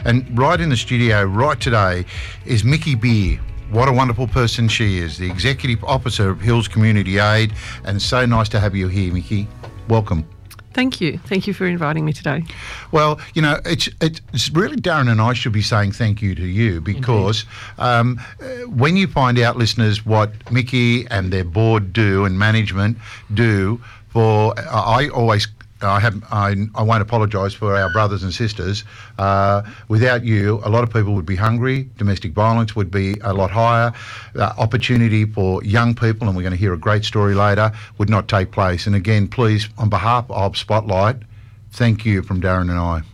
And right in the studio, right today, is Mickey Beer. What a wonderful person she is, the Executive Officer of Hills Community Aid. And so nice to have you here, Mickey. Welcome. Thank you. Thank you for inviting me today. Well, you know, it's really Darren and I should be saying thank you to you because when you find out, listeners, what Mickey and their board do and management do for, I won't apologise for our brothers and sisters. Without you, a lot of people would be hungry. Domestic violence would be a lot higher. Opportunity for young people, and we're going to hear a great story later, would not take place. And again, please, on behalf of Spotlight, thank you from Darren and I.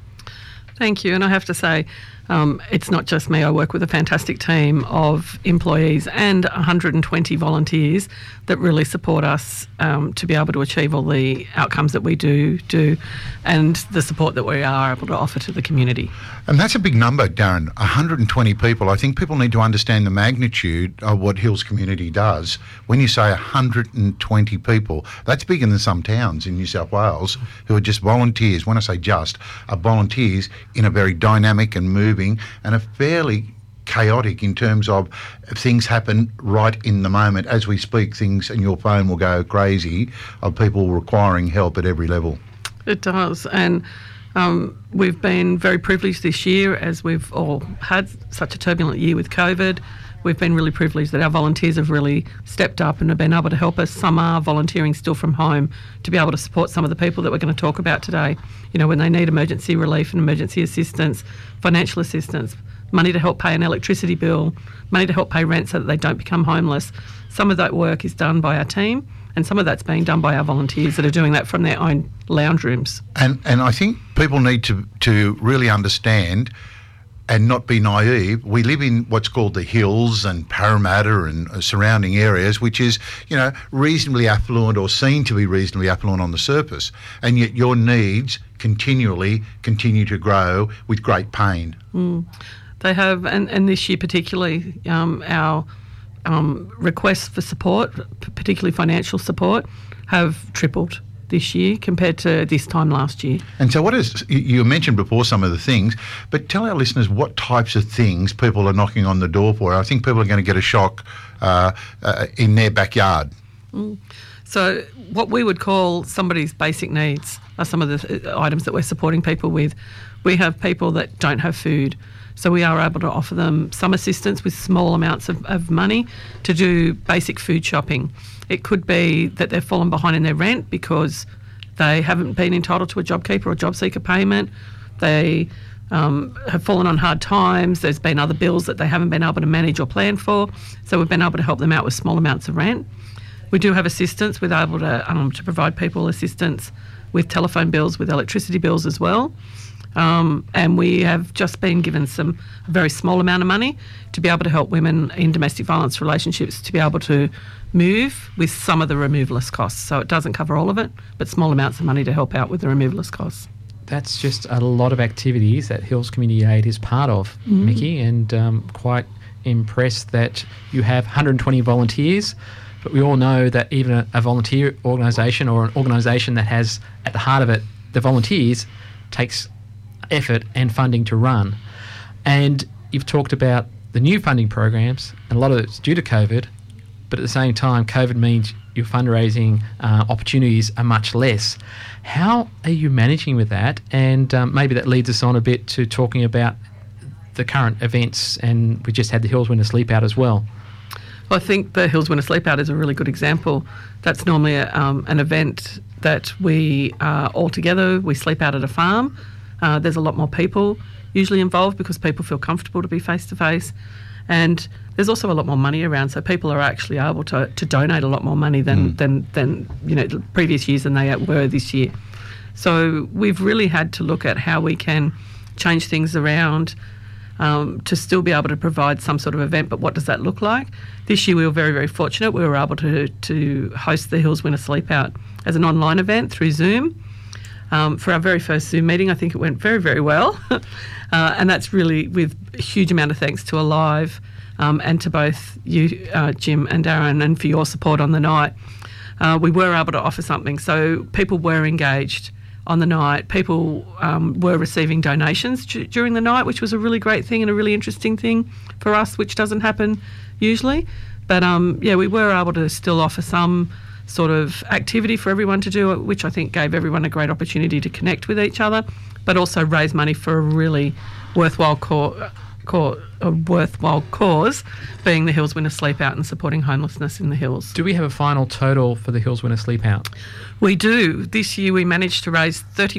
Thank you. And I have to say, it's not just me. I work with a fantastic team of employees and 120 volunteers that really support us to be able to achieve all the outcomes that we do and the support that we are able to offer to the community. And that's a big number, Darren, 120 people. I think people need to understand the magnitude of what Hills Community does. When you say 120 people, that's bigger than some towns in New South Wales who are just volunteers. When I say just, are volunteers in a very dynamic and moving and a fairly chaotic in terms of things happen right in the moment. As we speak, things and your phone will go crazy of people requiring help at every level. It does. And we've been very privileged this year, as we've all had such a turbulent year with COVID. We've been really privileged that our volunteers have really stepped up and have been able to help us. Some are volunteering still from home to be able to support some of the people that we're going to talk about today. You know, when they need emergency relief and emergency assistance, financial assistance, money to help pay an electricity bill, money to help pay rent so that they don't become homeless. Some of that work is done by our team, and some of that's being done by our volunteers that are doing that from their own lounge rooms. And I think people need to really understand and not be naive. We live in what's called the Hills and Parramatta and surrounding areas, which is, you know, reasonably affluent or seen to be reasonably affluent on the surface. And yet your needs continue to grow with great pain. They have, and this year particularly, our requests for support, particularly financial support, have tripled this year compared to this time last year. And so you mentioned before some of the things, but tell our listeners what types of things people are knocking on the door for. I think people are going to get a shock in their backyard. So what we would call somebody's basic needs are some of the items that we're supporting people with. We have people that don't have food, so we are able to offer them some assistance with small amounts of money to do basic food shopping. It could be that they've fallen behind in their rent because they haven't been entitled to a JobKeeper or JobSeeker payment. They have fallen on hard times. There's been other bills that they haven't been able to manage or plan for, so we've been able to help them out with small amounts of rent. We do have assistance. We're able to provide people assistance with telephone bills, with electricity bills as well. And we have just been given a very small amount of money to be able to help women in domestic violence relationships to be able to move with some of the removalist costs. So it doesn't cover all of it, but small amounts of money to help out with the removalist costs. That's just a lot of activities that Hills Community Aid is part of, Mickey, and quite impressed that you have 120 volunteers. But we all know that even a volunteer organisation or an organisation that has at the heart of it the volunteers takes effort and funding to run. And you've talked about the new funding programs, and a lot of it's due to COVID, but at the same time, COVID means your fundraising opportunities are much less. How are you managing with that? And maybe that leads us on a bit to talking about the current events, and we just had the Hills Winter Sleep Out as well. Well, I think the Hills Winter Sleep Out is a really good example. That's normally an event that we are all together. We sleep out at a farm. There's a lot more people usually involved because people feel comfortable to be face-to-face. And there's also a lot more money around, so people are actually able to donate a lot more money than the previous years than they were this year. So we've really had to look at how we can change things around to still be able to provide some sort of event, but what does that look like? This year we were very, very fortunate. We were able to host the Hills Winter Sleep Out as an online event through Zoom. For our very first Zoom meeting, I think it went very, very well. And that's really with a huge amount of thanks to Alive and to both you, Jim and Darren, and for your support on the night. We were able to offer something. So people were engaged on the night. People were receiving donations during the night, which was a really great thing and a really interesting thing for us, which doesn't happen usually. But we were able to still offer some sort of activity for everyone to do, which I think gave everyone a great opportunity to connect with each other, but also raise money for a really worthwhile cause, being the Hills Winter Sleep Out and supporting homelessness in the Hills. Do we have a final total for the Hills Winter Sleep Out? We do. This year we managed to raise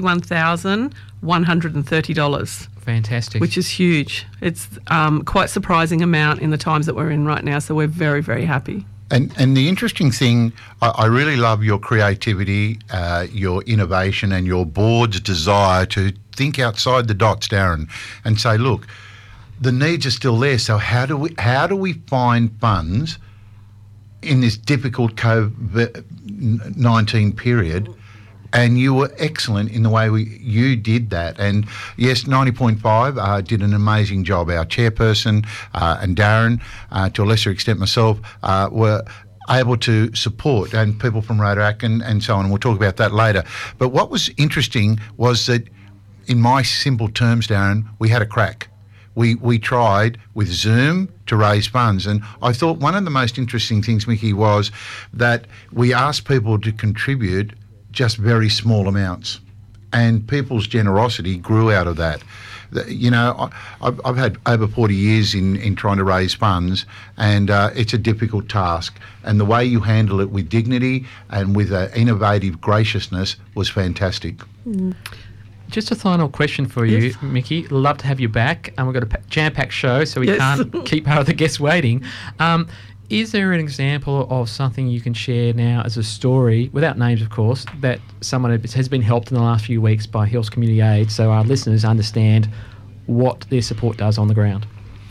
$31,130. Fantastic. Which is huge. It's quite surprising amount in the times that we're in right now, so we're very, very happy. And the interesting thing, I really love your creativity, your innovation and your board's desire to think outside the dots, Darren, and say, look, the needs are still there, so how do we find funds in this difficult COVID-19 period? And you were excellent in the way you did that. And yes, 90.5 did an amazing job. Our chairperson and Darren, to a lesser extent myself, were able to support, and people from Rotaract and so on. And we'll talk about that later. But what was interesting was that, in my simple terms, Darren, we had a crack. We tried with Zoom to raise funds. And I thought one of the most interesting things, Mickey, was that we asked people to contribute just very small amounts, and people's generosity grew out of that. You know, I've had over 40 years in trying to raise funds, and it's a difficult task, and the way you handle it with dignity and with innovative graciousness was fantastic. Just a final question for you, Yes. Mickey. Love to have you back. We've got a jam-packed show, so we Yes. can't keep our other guests waiting. Is there an example of something you can share now as a story, without names of course, that someone has been helped in the last few weeks by Hills Community Aid, so our listeners understand what their support does on the ground?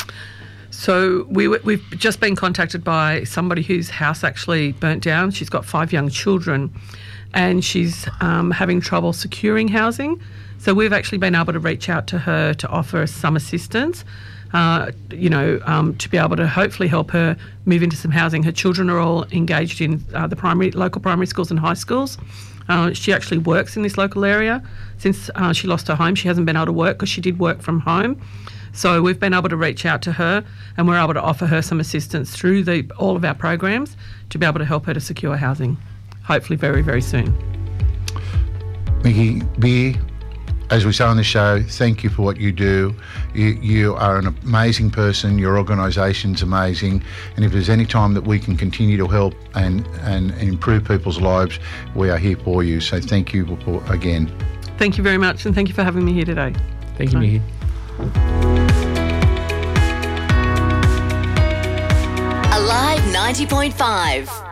So we've just been contacted by somebody whose house actually burnt down. She's got 5 young children, and she's having trouble securing housing. So we've actually been able to reach out to her to offer some assistance, to be able to hopefully help her move into some housing. Her children are all engaged in the local primary schools and high schools. She actually works in this local area. Since she lost her home, she hasn't been able to work because she did work from home. So we've been able to reach out to her, and we're able to offer her some assistance through all of our programs to be able to help her to secure housing, hopefully very, very soon. Mickey B, as we say on the show, thank you for what you do. You are an amazing person. Your organisation's amazing. And if there's any time that we can continue to help and improve people's lives, we are here for you. So thank you again. Thank you very much, and thank you for having me here today. Thank you, Mickey. Alive 90.5.